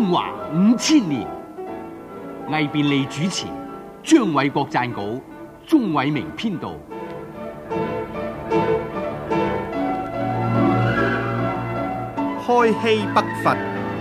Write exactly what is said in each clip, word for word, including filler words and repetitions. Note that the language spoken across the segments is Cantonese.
中華五千年，魏便利主持，張偉國撰稿，鍾偉明編導。 開禧北伐。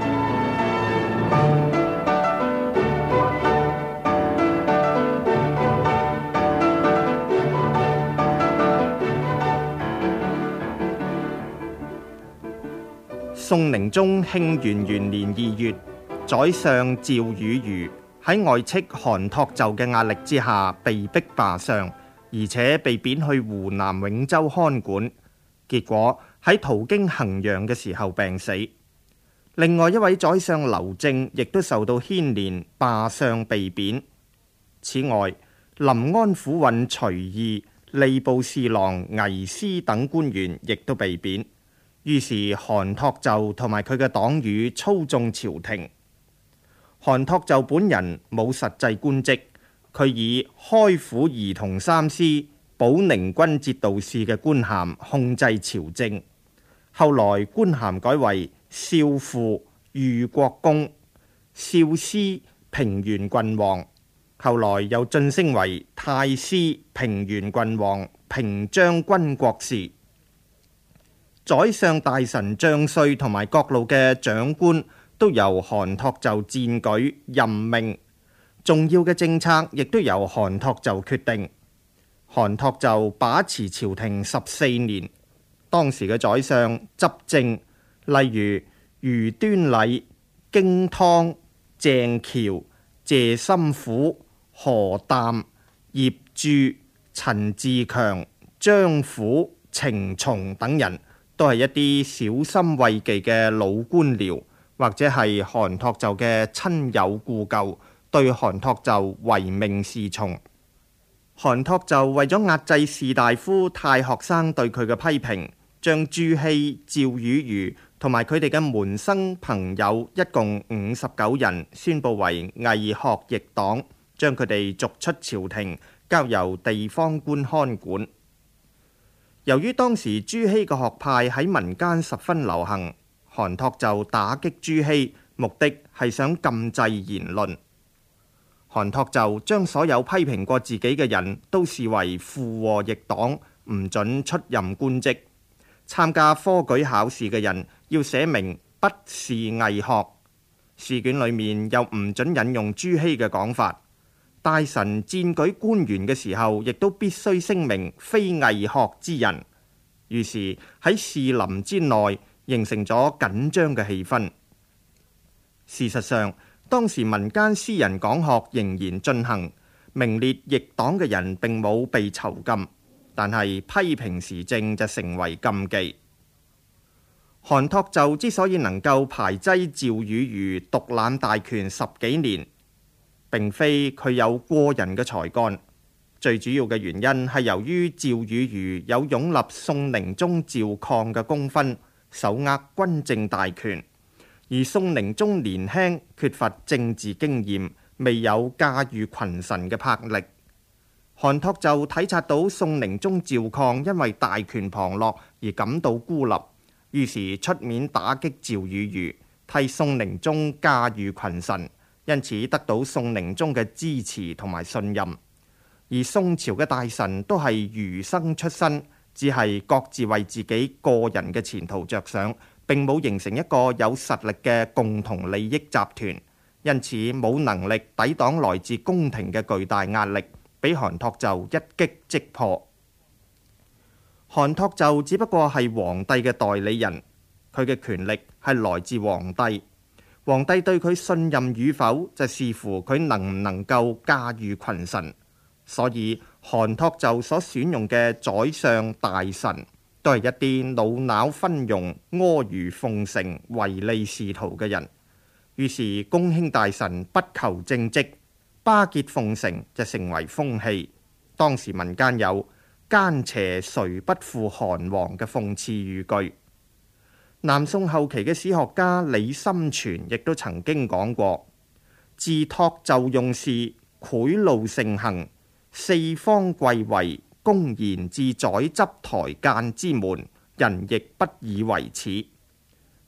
宋寧宗慶元元年二月，宰相趙汝愚喺外戚韓托胄嘅壓力之下，被逼罷相，而且被貶去湖南永州看管。結果喺途經衡陽嘅時候病死。另外一位宰相劉正亦都受到牽連，罷相被貶。此外，臨安府尹徐義、吏部侍郎倪師等官員亦都被貶。於是韓托胄同埋佢嘅黨羽操縱朝廷。韓托胄本人冇實際官職，佢以開府儀同三司、保寧軍節度使嘅官銜控制朝政。後來官銜改為少傅、豫國公、少司、平原郡王，後來又晉升為太師、平原郡王、平將軍國事。宰相大臣將帥同埋各路嘅長官都由韓托胄薦舉任命，重要嘅政策亦都由韓托胄決定。韓托胄把持朝廷十四年，當時嘅宰相執政，例如余端禮、荊湯、鄭喬、謝心虎、何淡、葉杼、陳志強、張虎、程松等人，都係一啲小心畏忌嘅老官僚，或者係韓托胄嘅親友故舊，對韓托胄唯命是從。韓托胄為咗壓制士大夫太學生對佢嘅批評，將朱熹、趙汝愚同埋佢哋嘅門生朋友一共五十九人宣佈為偽學逆黨，將佢哋逐出朝廷，交由地方官看管。由於當時朱熹嘅學派喺民間十分流行，韓托胄打擊朱熹，目的係想禁制言論。韓托胄將所有批評過自己嘅人都視為附和逆黨，唔准出任官職。參加科舉考試嘅人要寫明不是偽學，試卷裏面又唔准引用朱熹嘅講法。大臣薦舉官員嘅時候，亦都必須聲明非偽學之人。於是喺士林之內形成咗緊張嘅氣氛。事實上，當時民間私人講學仍然進行，名列逆黨嘅人並冇被囚禁，但係批評時政就成為禁忌。韓托胄之所以能夠排擠趙汝愚獨攬大權十幾年，並非佢有過人嘅才幹，最主要嘅原因係由於趙汝愚有擁立宋寧宗趙抗嘅功勳，手握軍政大權，而宋寧宗年輕，缺乏政治經驗，未有駕馭群臣嘅魄力。韓托胄體察到宋寧宗趙抗因為大權旁落而感到孤立，於是出面打擊趙汝愚，替宋寧宗駕馭群臣。因此得到宋寧宗嘅支持同埋信任，而宋朝嘅大臣都係儒生出身，只係各自為自己個人嘅前途着想，並冇形成一個有實力嘅共同利益集團，因此冇能力抵擋來自宮廷嘅巨大壓力，俾韓托胄一擊即破。韓托胄只不過係皇帝嘅代理人，佢嘅權力係來自皇帝。皇帝對佢信任與否，就視乎佢能唔能夠駕馭群臣。所以韓托胄所選用嘅宰相大臣，都係一啲腦腦昏庸、阿諛奉承、唯利是圖嘅人。於是公卿大臣不求政績，巴結奉承就成為風氣。當時民間有奸邪誰不負韓王嘅諷刺語句。南宋後期嘅史學家李心存亦都曾經講過：自托胄用事，賄賂盛行，四方貴位，公然至宰執台諫之門，人亦不以為恥。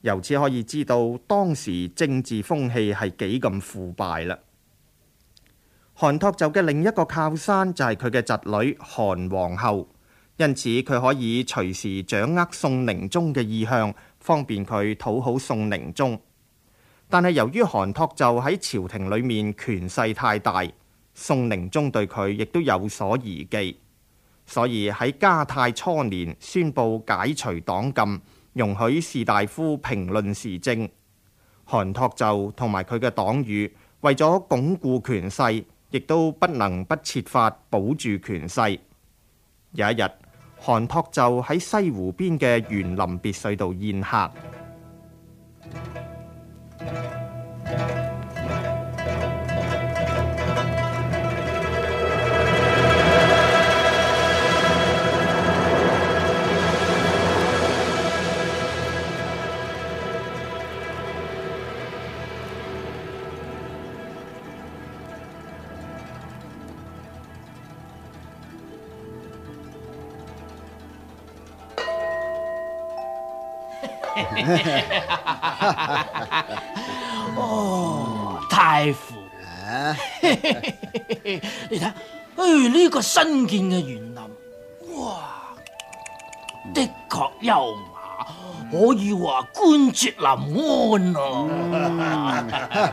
由此可以知道當時政治風氣係幾咁腐敗啦。韓托就嘅另一個靠山就係佢嘅侄女韓皇后，因此佢可以隨時掌握宋寧宗嘅意向，方便佢討好宋寧宗。但係由於韓托就喺朝廷裏面權勢太大，宋寧宗對佢亦都有所疑忌，所以喺嘉泰初年宣布解除黨禁，容許士大夫評論時政。韓托就同埋佢嘅黨羽為咗鞏固權勢，亦都不能不設法保住權勢。有一日，韓托就喺西湖邊嘅園林別墅度宴客。 哦，太傅，你睇，誒呢個新建嘅園林，哇，的確優雅，可以話官爵臨安啊！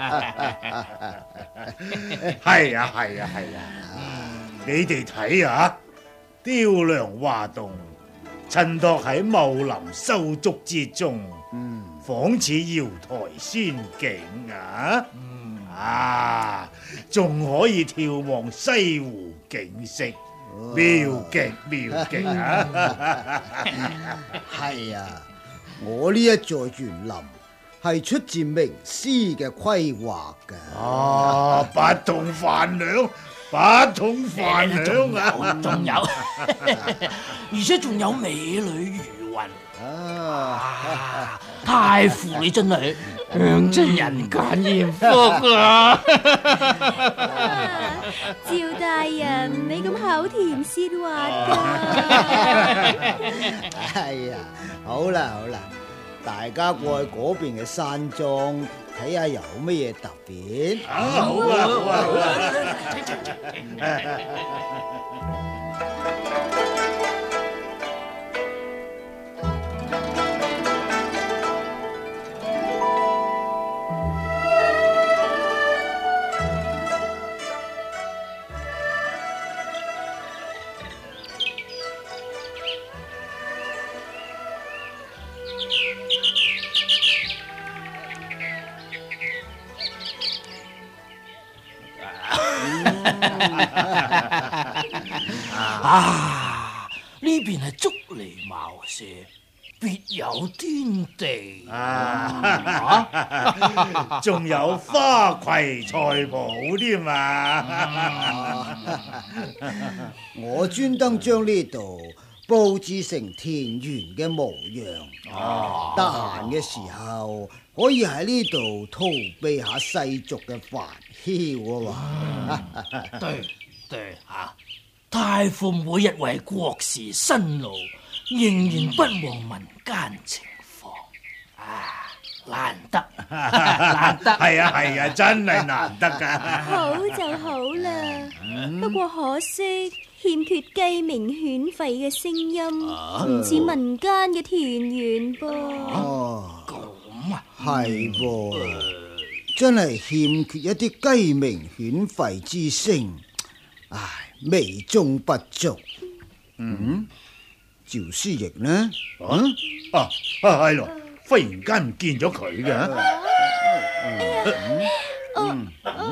係啊係啊係啊！你哋睇下，雕梁畫棟，襯托喺茂林修竹之中，嗯，仿似瑤台仙境啊！嗯、啊，仲可以眺望西湖景色，哦、妙極妙極啊！ 係啊，我呢一座園林係出自名師嘅規劃㗎。 啊，不同凡響。不同凡響啊！ 仲有，而且仲有美女如雲啊！太傅你真係享盡人間艷福啊！ 趙大人，你咁口甜舌滑㗎。 哎呀，好啦好啦，大家過去嗰邊嘅山莊睇下有乜嘢特別。 好啊好啊好啊好啊！ 啊！呢邊係竹籬茅舍，別有天地啊！ 仲有花魁財寶添啊！ 我專登將呢度佈置成田園嘅模樣，得閒嘅時候可以喺呢度逃避下世俗嘅煩囂啊！ 對對吓。太傅每日為國事辛勞，仍然不忘民間情況，啊，難得，難得， 係啊係啊，真係難得噶。 好就好啦，嗯、不過可惜欠缺雞鳴犬吠嘅聲音，唔似、啊、民間嘅田園噃。 哦， 咁啊， 係噃，真係欠缺一啲雞鳴犬吠之聲，唉。美中不足。嗯，趙師奕呢？ 啊啊係咯，忽然間唔見咗佢嘅。 哎呀，哦，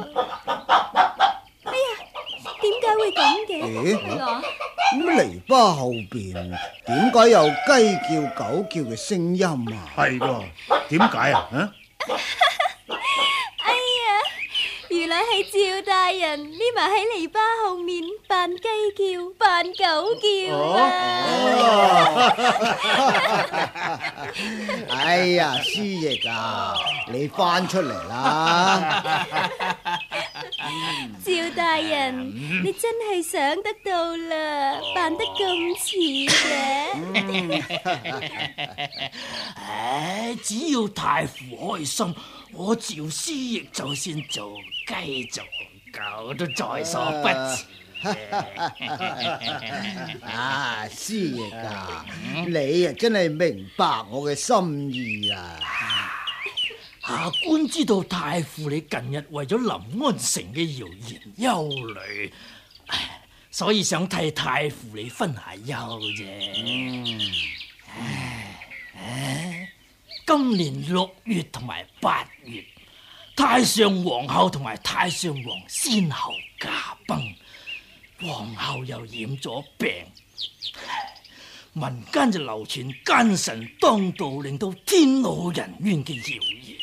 哎呀，點解會咁嘅？係我咁籬笆後邊點解有雞叫狗叫嘅聲音啊？ 係喎，點解啊？啊？ 原來係趙大人匿埋喺籬笆後面扮雞叫扮狗叫啊！ 哎呀，師奕啊，你翻出嚟啦！ 趙大人，你真係想得到啦，扮得咁似嘅。 唉，只要太傅開心，我趙師爺就算做雞做狗都在所不辭。 啊，師爺啊，你啊真係明白我嘅心意啦。 下官知道太傅你近日為咗臨安城嘅謠言憂慮，所以想替太傅你分下憂啫。唉唉，今年六月同埋八月，太上皇后同埋太上皇先後駕崩，皇后又染咗病，民間就流傳奸臣當道，令到天怒人怨嘅謠言。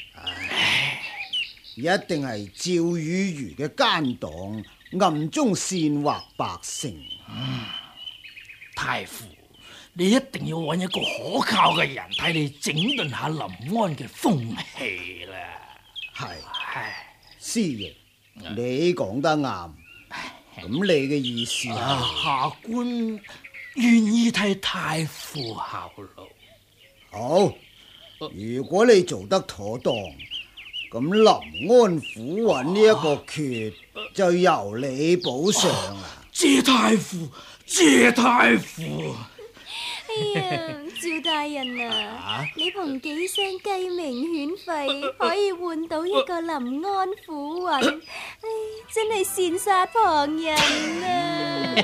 一定係趙雨茹嘅奸黨暗中煽惑百姓。 嗯，太傅，你一定要揾一個可靠嘅人替你整頓下臨安嘅風氣啦。 係， 唉， 師爺，你講得啱。咁你嘅意思係？ 啊，下官願意替太傅效勞。 好，如果你做得妥當，咁臨安府尹呢一個缺就由你補上啦。 謝太傅，謝太傅。 哎呀，趙大人啊，你憑幾聲雞鳴犬吠可以換到一個臨安府尹，唉，真係羨煞旁人啊！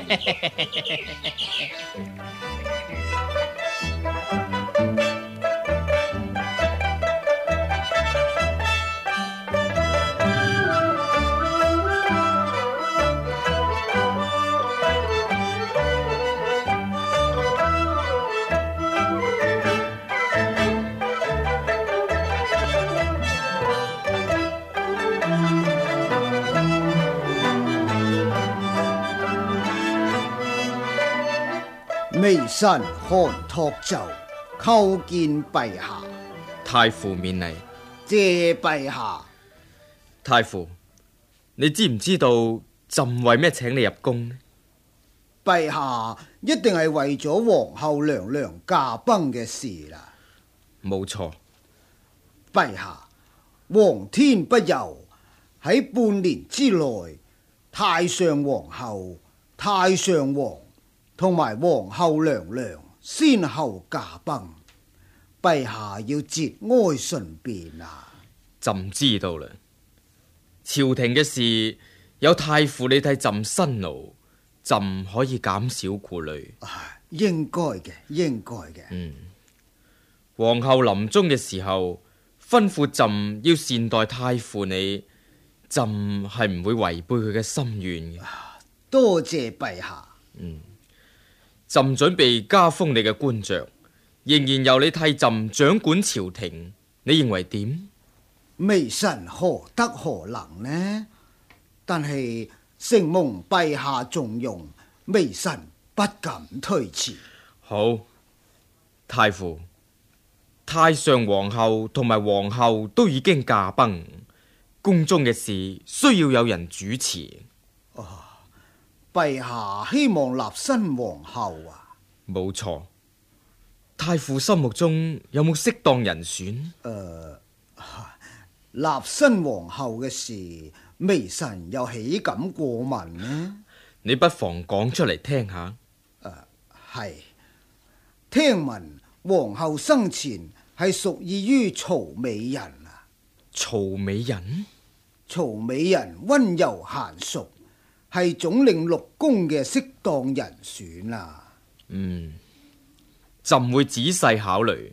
微臣韓托奏叩見陛下。 太傅免禮。 謝陛下。 太傅，你知唔知道朕為咩請你入宮呢？ 陛下一定係為咗皇后娘娘駕崩嘅事啦。 冇錯。 陛下，皇天不由，喺半年之內，太上皇后、太上皇同埋皇后娘娘先後駕崩，陛下要節哀順變啊！ 朕知道啦，朝廷嘅事有太傅你替朕辛勞，朕可以減少顧慮。 應該嘅，應該嘅。 嗯，皇后臨終嘅時候吩咐朕要善待太傅你，朕係唔會違背佢嘅心願嘅。 多謝陛下。 嗯，朕準備加封你嘅官爵，仍然由你替朕掌管朝廷，你認為點？ 微臣何德何能呢？但係承蒙陛下重用，微臣不敢推辭。 好，太傅，太上皇后同埋皇后都已經駕崩，宮中嘅事需要有人主持。 哦，陛下希望立新皇后啊？ 冇錯。太傅心目中有冇適當人選？誒、 呃，立新皇后嘅事，微臣又豈敢過問呢？ 你不妨講出嚟聽下。 誒，係聽聞皇后生前係屬意於曹美人啊。 曹美人？ 曹美人溫柔嫻淑，係總領六宮嘅適當人選啊。 嗯，朕會仔細考慮。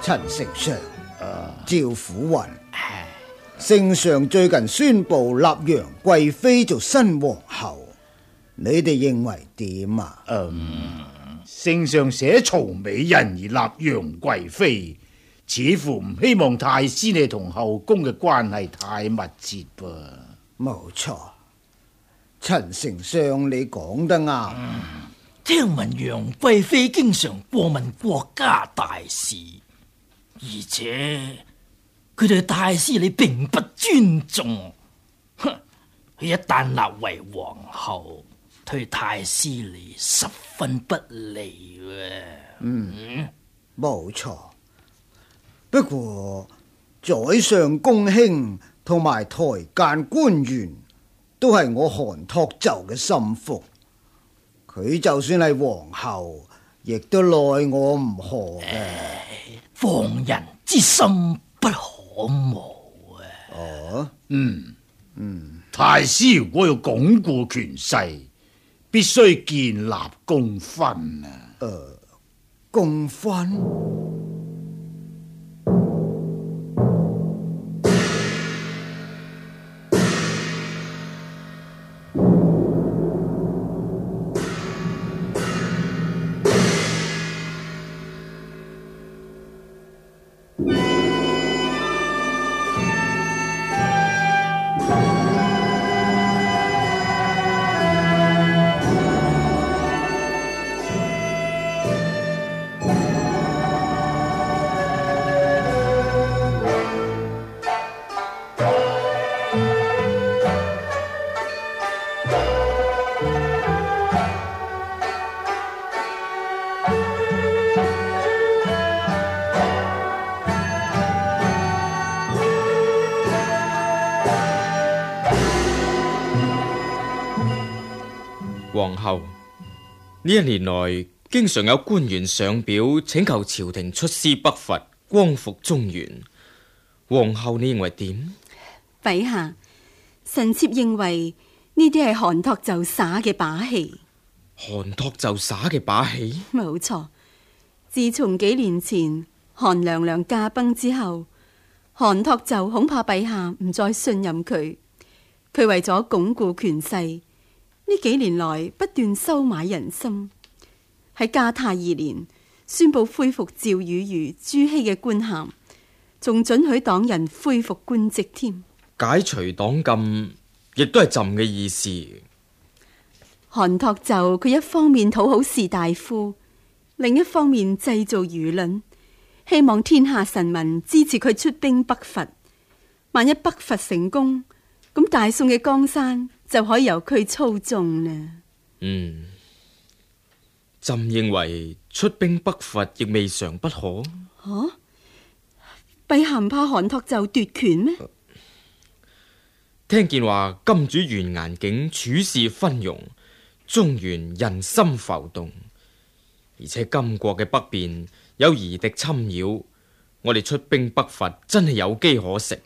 陳丞相，趙府雲，聖上最近宣布立楊貴妃做新皇后，你哋認為點啊？ 嗯，聖上寫曹美人而立楊貴妃，似乎唔希望太師你同後宮嘅關係太密切噃。 冇錯，陳丞相你講得啱。 嗯，聽聞楊貴妃經常過問國家大事，而且佢對太師你並不尊重。哼，佢一旦立為皇后，對太師你十分不利嘅。 嗯，冇錯。不過宰相公卿同埋台間官員都係我韓托就嘅心腹，佢就算係皇后，亦都奈我唔何嘅。 防人之心不可無啊！ 哦， 嗯嗯，太師如果要鞏固權勢，必須建立功勳啊！ 誒、呃，功勳？ 皇后，呢一年來，經常有官員上表請求朝廷出師北伐，光復中原。皇后你認為點？ 陛下，臣妾認為呢啲係韓托就耍嘅把戲。 韓托就耍嘅把戲？ 冇錯。自從幾年前韓娘娘駕崩之後，韓托就恐怕陛下唔再信任佢，佢為咗鞏固權勢，呢幾年來不斷收買人心。喺嘉泰二年宣布恢復趙雨茹、朱熹嘅官銜，仲准許黨人恢復官職添。 解除黨禁亦都係朕嘅意思。 韓托就佢一方面討好士大夫，另一方面製造輿論，希望天下臣民支持佢出兵北伐。萬一北伐成功，咁大宋嘅江山就可以由佢操縱啦。 嗯，朕認為出兵北伐亦未嘗不可。 啊，陛下唔怕韓托就奪權咩？ 聽見話金主完顏景處事昏庸，中原人心浮動，而且金國嘅北邊有夷狄侵擾，我哋出兵北伐真係有機可乘。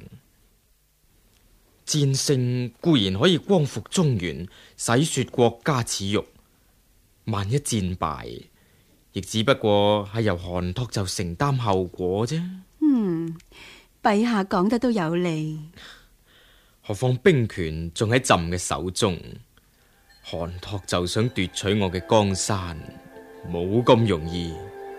戰勝固然可以光復中原，洗雪國家恥辱，萬一戰敗，亦只不過係由韓托就承擔後果啫。 嗯，陛下講得都有理。 何況兵權仲喺朕嘅手中，韓托就想奪取我嘅江山，冇咁容易。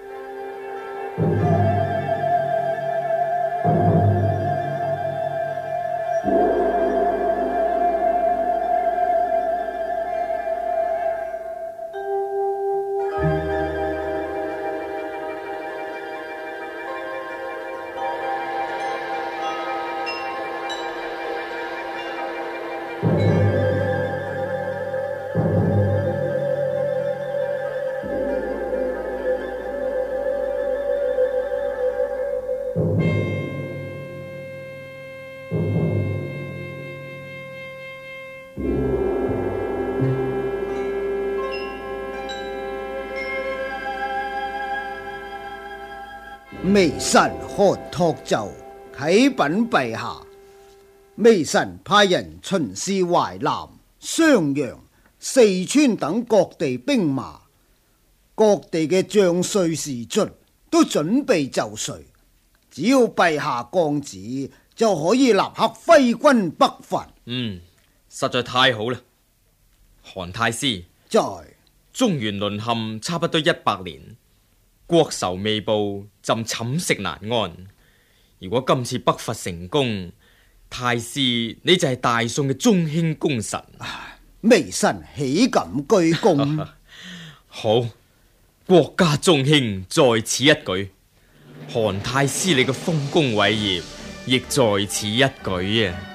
微臣韓托就啟稟陛下，微臣派人巡視淮南、襄陽、四川等各地兵馬，各地嘅將帥士卒都準備就緒， 只要陛下降旨，就可以立刻揮軍北伐。 嗯，實在太好啦。韓太師， 在中原淪陷差不多一百年，國仇未報，朕寢食難安。如果今次北伐成功，太師你就係大宋嘅中興功臣。 微臣豈敢居功？ 好，國家中興在此一舉，韓太師你嘅豐功偉業亦在此一舉啊！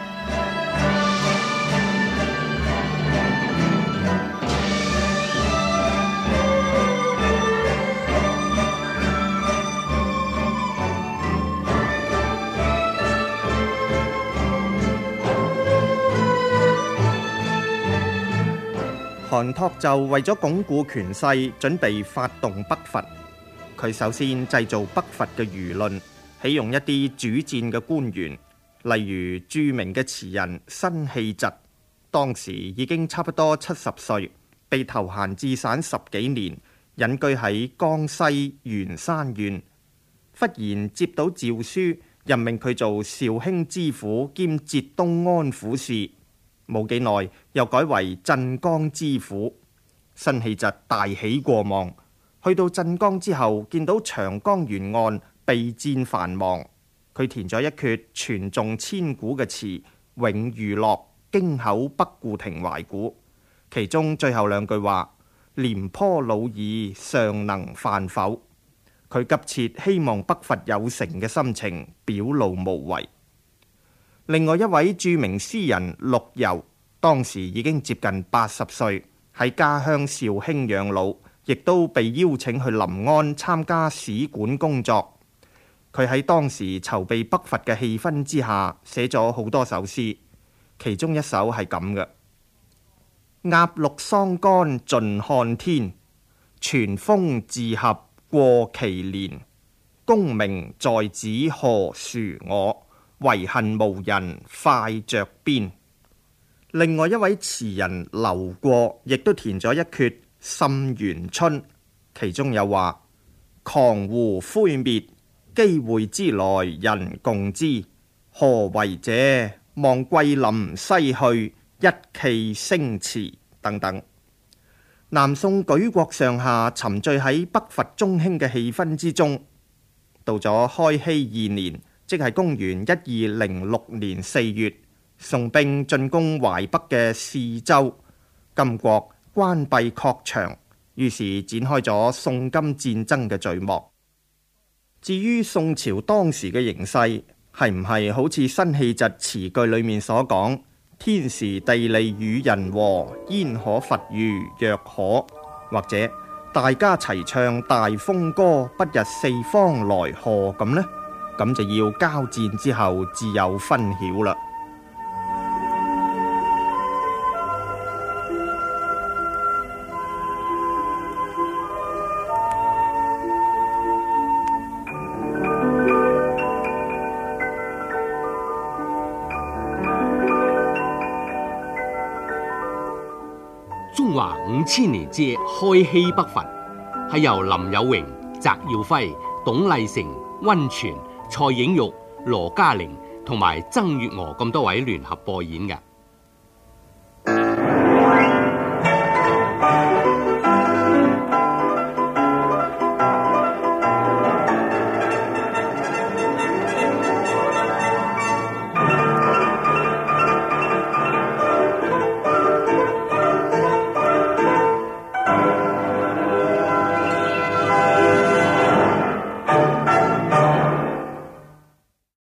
韓托就為咗鞏固權勢，準備發動北伐。佢首先製造北伐嘅輿論，起用一啲主戰嘅官員，例如著名嘅詞人辛棄疾，當時已經差不多七十歲，被投閒置散十幾年，隱居喺江西鉛山縣。忽然接到詔書，任命佢做紹興知府兼浙東安撫使。冇幾耐，又改為鎮江知府。辛棄疾大喜過望，去到鎮江之後，見到長江沿岸備戰繁忙，佢填咗一闋傳頌千古嘅詞：永遇樂，京口北固亭懷古。其中最後兩句話：廉頗老矣，尚能飯否？佢急切希望北伐有成嘅心情表露無遺。另外一位著名詩人陸游，當時已經接近八十歲，喺家鄉紹興養老，亦都被邀請去臨安參加使館工作。佢喺當時籌備北伐嘅氣氛之下，寫咗好多首詩，其中一首係咁嘅：鴨綠桑乾盡看天，傳風自合過祁連。功名在子何殊我，遺恨無人快着鞭。另外一位詞人劉過亦都填咗一闋《沁園春》，其中有話：狂胡灰滅，機會之來人共知。何為者？望桂林西去，一騎星馳等等。南宋舉國上下沉醉喺北伐中興嘅氣氛之中。到咗開禧二年，即係公元一二零六年四月，宋兵進攻淮北嘅泗州，金國關閉擴場，於是展開咗宋金戰爭嘅序幕。至於宋朝當時嘅形勢，係唔係好似辛棄疾詞句裏面所講：天時地利與人和，焉可伐豫若可？或者大家齊唱大風歌，不日四方來賀咁呢？咁就要交戰之後自有分曉啦。 中華五千年之開禧北伐，係由林有榮、翟耀輝、董麗成、溫泉、蔡影玉、羅嘉玲同埋曾月娥咁多位聯合播演嘅。